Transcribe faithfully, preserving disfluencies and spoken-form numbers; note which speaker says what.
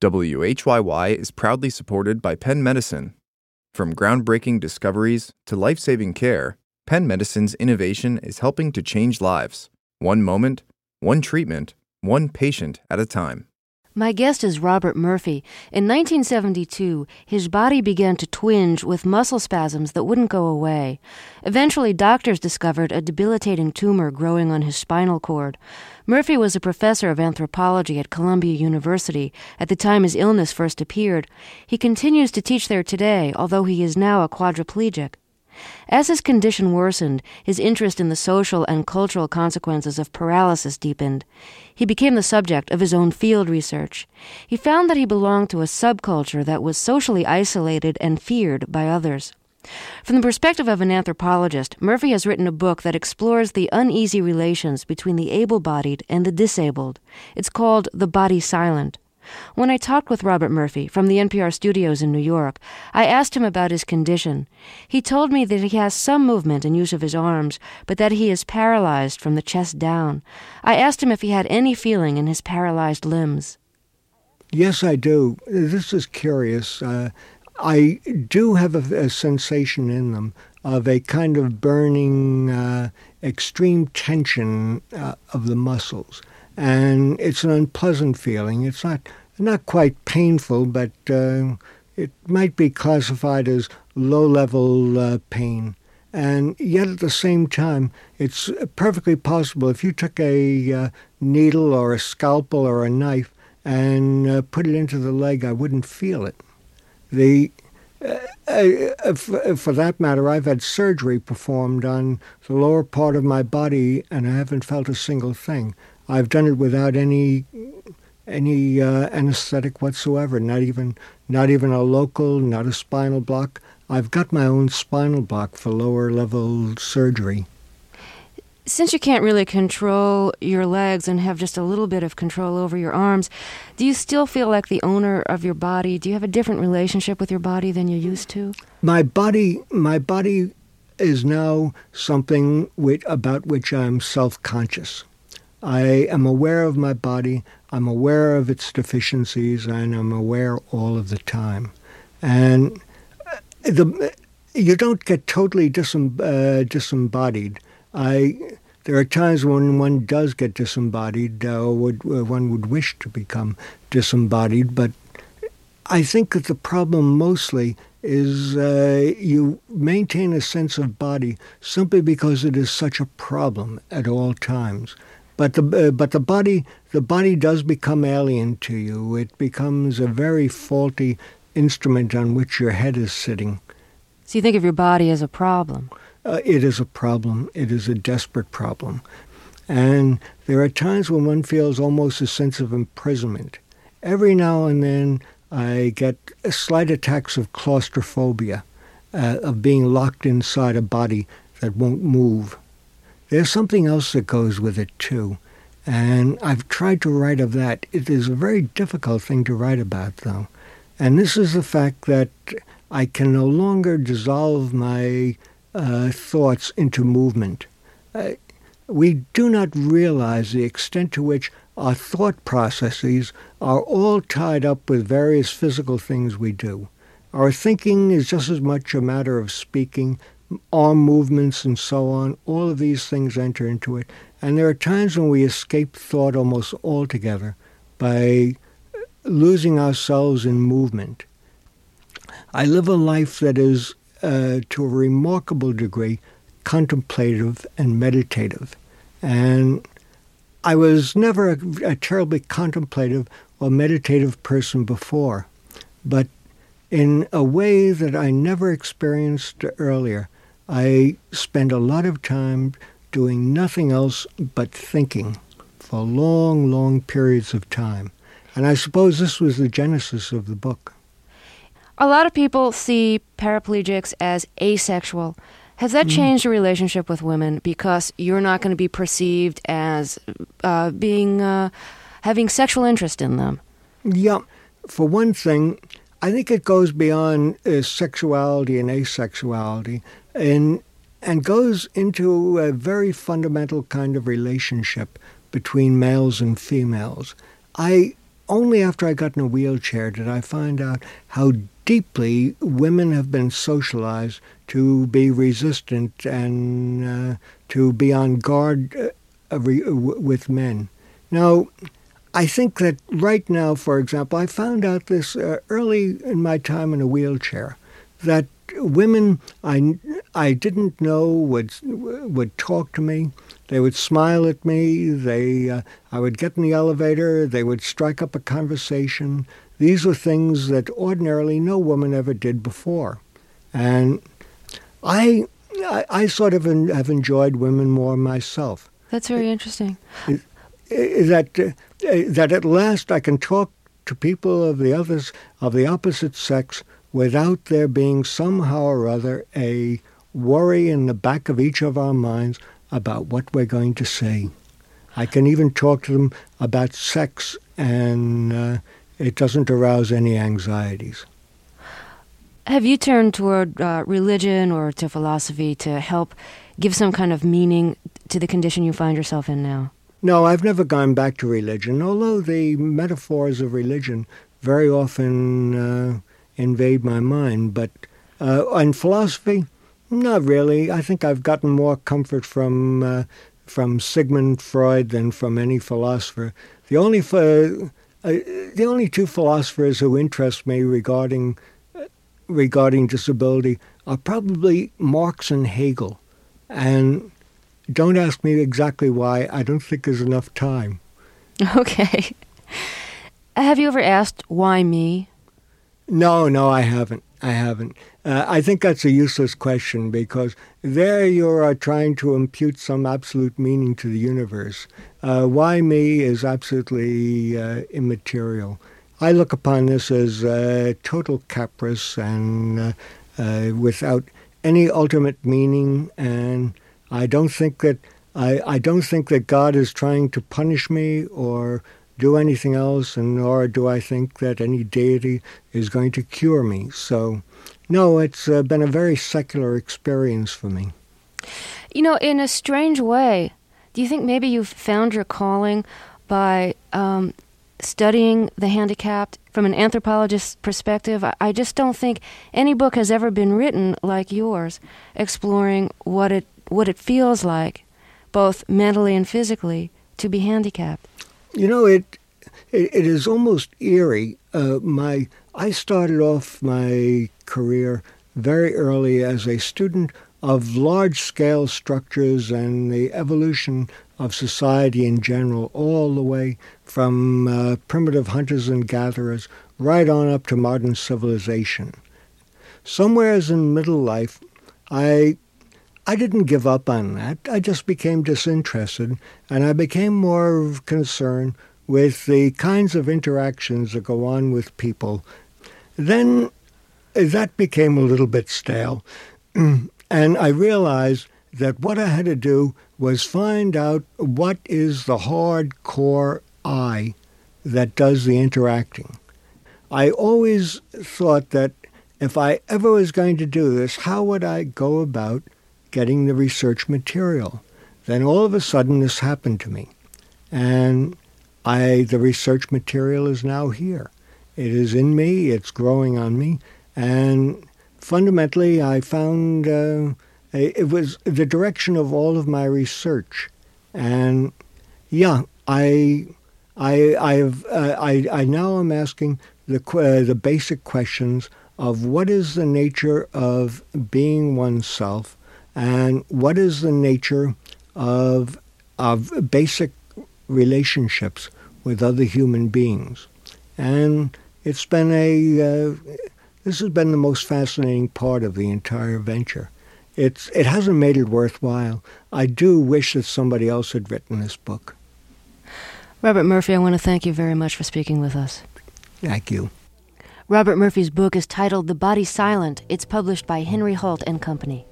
Speaker 1: W H Y Y is proudly supported by Penn Medicine. From groundbreaking discoveries to life-saving care, Penn Medicine's innovation is helping to change lives, one moment, one treatment, one patient at a time.
Speaker 2: My guest is Robert Murphy. In nineteen seventy-two, his body began to twinge with muscle spasms that wouldn't go away. Eventually, doctors discovered a debilitating tumor growing on his spinal cord. Murphy was a professor of anthropology at Columbia University at the time his illness first appeared. He continues to teach there today, although he is now a quadriplegic. As his condition worsened, his interest in the social and cultural consequences of paralysis deepened. He became the subject of his own field research. He found that he belonged to a subculture that was socially isolated and feared by others. From the perspective of an anthropologist, Murphy has written a book that explores the uneasy relations between the able-bodied and the disabled. It's called The Body Silent. When I talked with Robert Murphy from the N P R studios in New York, I asked him about his condition. He told me that he has some movement and use of his arms, but that he is paralyzed from the chest down. I asked him if he had any feeling in his paralyzed limbs.
Speaker 3: Yes, I do. This is curious. Uh, I do have a, a sensation in them of a kind of burning, uh, extreme tension uh, of the muscles. And it's an unpleasant feeling. It's not not quite painful, but uh, it might be classified as low-level uh, pain. And yet at the same time, it's perfectly possible if you took a uh, needle or a scalpel or a knife and uh, put it into the leg, I wouldn't feel it. The uh, uh, for, for that matter, I've had surgery performed on the lower part of my body, and I haven't felt a single thing. I've done it without any any uh, anesthetic whatsoever, not even not even a local, not a spinal block. I've got my own spinal block for lower-level surgery.
Speaker 2: Since you can't really control your legs and have just a little bit of control over your arms, do you still feel like the owner of your body? Do you have a different relationship with your body than you used to?
Speaker 3: My body, my body is now something with, about which I'm self-conscious. I am aware of my body, I'm aware of its deficiencies, and I'm aware all of the time. And the, you don't get totally disem, uh, disembodied. I, there are times when one does get disembodied, uh, or would, uh, one would wish to become disembodied, but I think that the problem mostly is uh, you maintain a sense of body simply because it is such a problem at all times. But the uh, but the body the body does become alien to you. It becomes a very faulty instrument on which your head is sitting.
Speaker 2: So you think of your body as a problem?
Speaker 3: Uh, it is a problem. It is a desperate problem. And there are times when one feels almost a sense of imprisonment. Every now and then I get slight attacks of claustrophobia, uh, of being locked inside a body that won't move. There's something else that goes with it, too, and I've tried to write of that. It is a very difficult thing to write about, though, and this is the fact that I can no longer dissolve my uh, thoughts into movement. Uh, we do not realize the extent to which our thought processes are all tied up with various physical things we do. Our thinking is just as much a matter of speaking, arm movements and so on. All of these things enter into it. And there are times when we escape thought almost altogether by losing ourselves in movement. I live a life that is, uh, to a remarkable degree, contemplative and meditative. And I was never a, a terribly contemplative or meditative person before, but in a way that I never experienced earlier, I spend a lot of time doing nothing else but thinking for long, long periods of time. And I suppose this was the genesis of the book.
Speaker 2: A lot of people see paraplegics as asexual. Has that changed your relationship with women because you're not going to be perceived as uh, being uh, having sexual interest in them?
Speaker 3: Yeah. For one thing, I think it goes beyond uh, sexuality and asexuality and and goes into a very fundamental kind of relationship between males and females. I only after I got in a wheelchair did I find out how deeply women have been socialized to be resistant and uh, to be on guard uh, with men. Now, I think that right now, for example, I found out this uh, early in my time in a wheelchair, that women I, I didn't know would would talk to me. They would smile at me. They uh, I would get in the elevator. They would strike up a conversation. These were things that ordinarily no woman ever did before. And I, I, I sort of en- have enjoyed women more myself.
Speaker 2: That's very interesting.
Speaker 3: That uh, that at last I can talk to people of the others of the opposite sex without there being somehow or other a worry in the back of each of our minds about what we're going to say. I can even talk to them about sex, and uh, it doesn't arouse any anxieties.
Speaker 2: Have you turned toward uh, religion or to philosophy to help give some kind of meaning to the condition you find yourself in now?
Speaker 3: No, I've never gone back to religion, although the metaphors of religion very often uh, invade my mind. But uh, in philosophy, not really. I think I've gotten more comfort from uh, from Sigmund Freud than from any philosopher. The only uh, uh, the only two philosophers who interest me regarding uh, regarding disability are probably Marx and Hegel, and don't ask me exactly why. I don't think there's enough time.
Speaker 2: Okay. Have you ever asked, why me?
Speaker 3: No, no, I haven't. I haven't. Uh, I think that's a useless question because there you are trying to impute some absolute meaning to the universe. Uh, why me is absolutely uh, immaterial. I look upon this as uh, total caprice and uh, uh, without any ultimate meaning, and I don't think that I, I don't think that God is trying to punish me or do anything else, and nor do I think that any deity is going to cure me. So, no, it's uh, been a very secular experience for me.
Speaker 2: You know, in a strange way, do you think maybe you've found your calling by um, studying the handicapped from an anthropologist's perspective? I, I just don't think any book has ever been written like yours, exploring what it what it feels like, both mentally and physically, to be handicapped.
Speaker 3: You know, it it, it is almost eerie. Uh, my I started off my career very early as a student of large-scale structures and the evolution of society in general, all the way from uh, primitive hunters and gatherers right on up to modern civilization. Somewheres in middle life, I I didn't give up on that. I just became disinterested, and I became more concerned with the kinds of interactions that go on with people. Then that became a little bit stale, and I realized that what I had to do was find out what is the hardcore I that does the interacting. I always thought that if I ever was going to do this, how would I go about getting the research material? Then all of a sudden this happened to me, and I the research material is now here. It is in me, it's growing on me, and fundamentally I found uh, it was the direction of all of my research. And yeah, I I I've uh, I I now am asking the uh, the basic questions of what is the nature of being oneself, and what is the nature of of basic relationships with other human beings. And it's been a uh, this has been the most fascinating part of the entire venture. It's it hasn't made it worthwhile. I do wish that somebody else had written this book.
Speaker 2: Robert Murphy, I want to thank you very much for speaking with us.
Speaker 3: Thank you.
Speaker 2: Robert Murphy's book is titled The Body Silent. It's published by Henry Holt and Company.